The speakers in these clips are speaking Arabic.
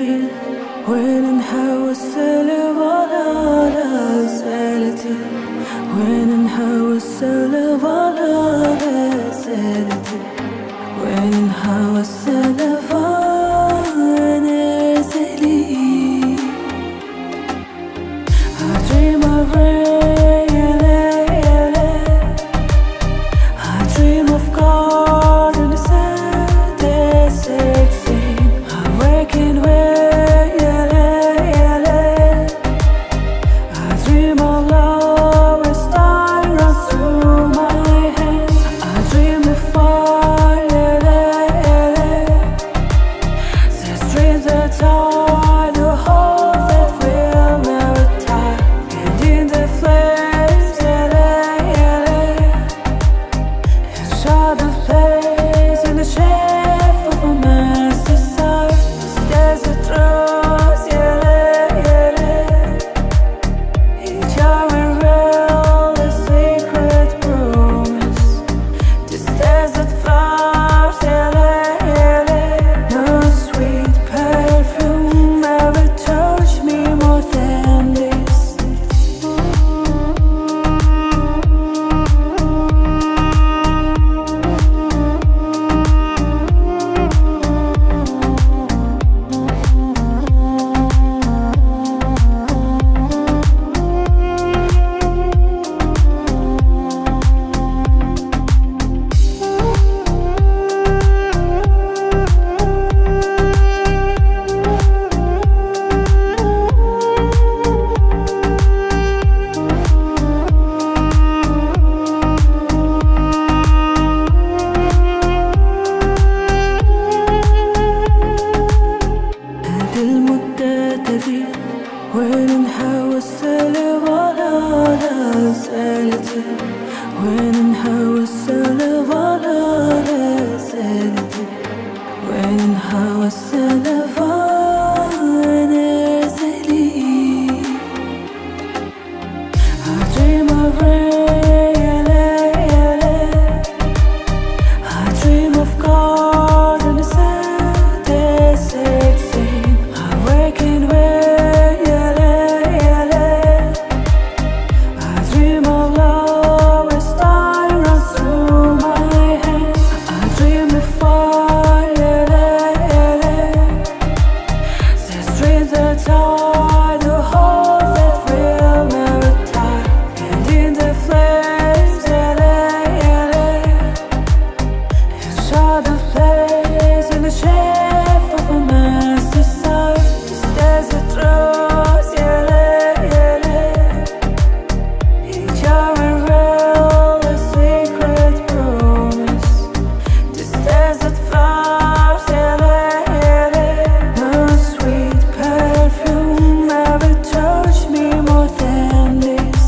feel when and how I sell it all I sell it when and how I sell it all I sell it when and how I sell it all I dream of rain, I dream of God and the sand, sexy. I'm waking way, I dream of love as time runs through my head. I dream of fire, there's dreams that die, the hope that will never die. And in the flames, inside the place in the shape of a master sight. There's a trust, each hour real, a secret promise. This desert flowers, no sweet perfume ever touched me more than this. المدة تبي وين نحاول السلب على سالتي وين نحاول السلب على سالتي وين نحاول السلب على سالتي. I dream of rain, I dream of God and the sand, sexy. Waking way, I dream of love as time runs through my head. I dream of fire, there's dreams that die, the hope that will never die. And in the flames, inside the place in the shape of a master sight. There's a trust, each hour real, a secret promise. This desert flowers, no sweet perfume ever touched me more than this.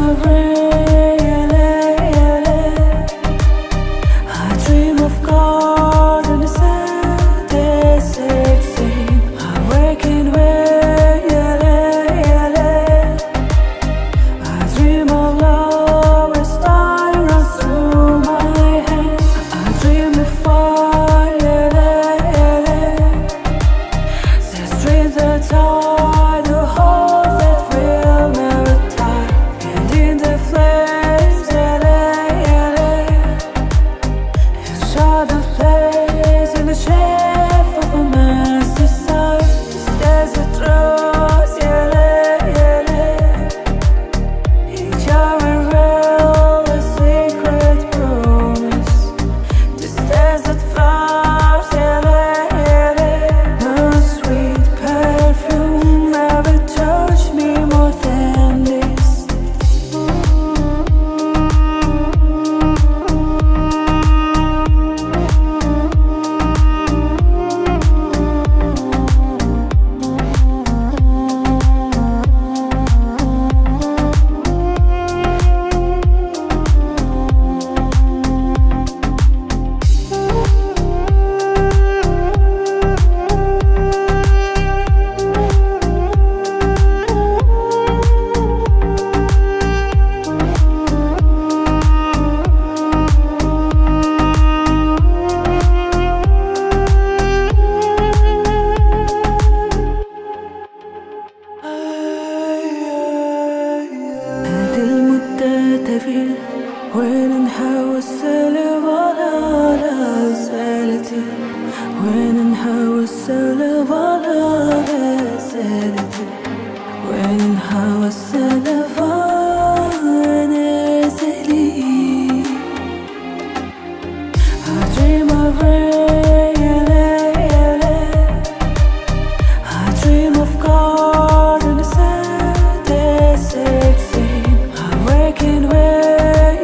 of rain, I dream of golden sand, this 16. I'm waking way, I dream of love as time runs through my hand. I dream of fire, this dreams are tied to hold that will never die. And in the flames, inside the place, in the shape of a master sight, there's a trust, each hour real, a secret promise. This desert flowers, no sweet perfume ever touched me more than this. هذه المدة تفيل وين نحاول السلام على رسالتي، وين نحاول السلام على رسالتي، وين نحاول السلام على رسالتي. I dream of rain, I dream of golden sand, this 16. I'm waking way,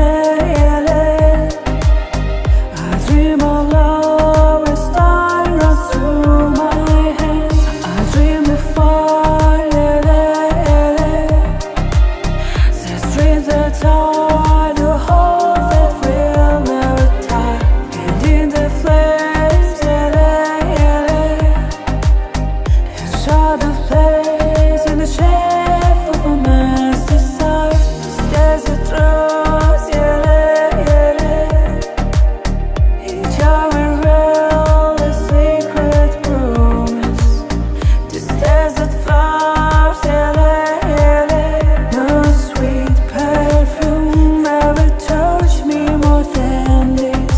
I dream of love as time runs through my hand. I dream of fire, these dreams are tied to hold that will never die. And in the flames, inside the place, in the shape of a master sight, there's a trust, each hour real, a secret promise. This desert flowers, no sweet perfume ever touched me more than this.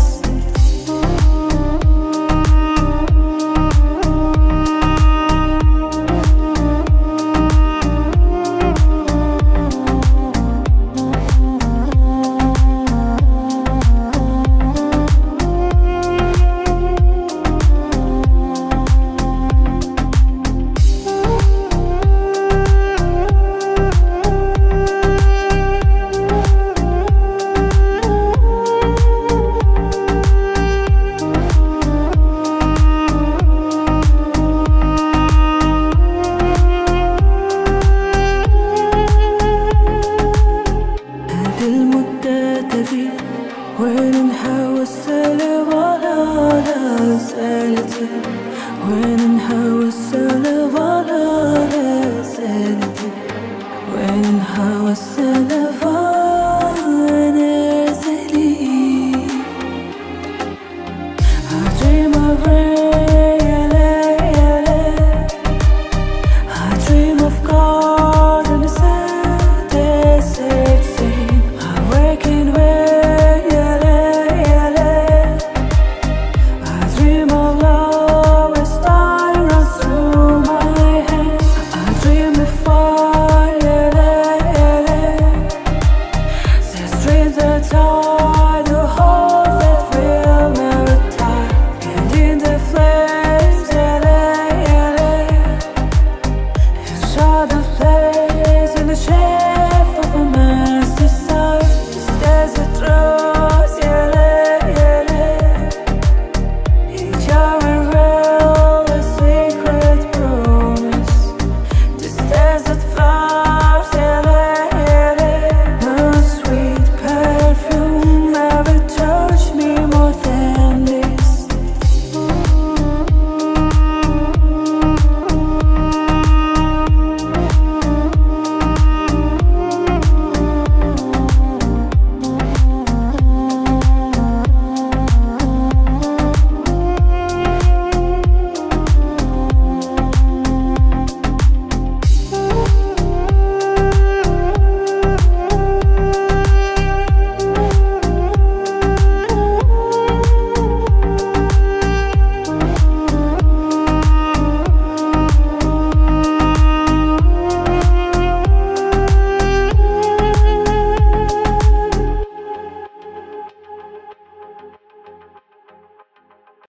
هذه المدة تفيل وين نحاول السلام على رسالتي، وين نحاول السلام على رسالتي، وين نحاول السلام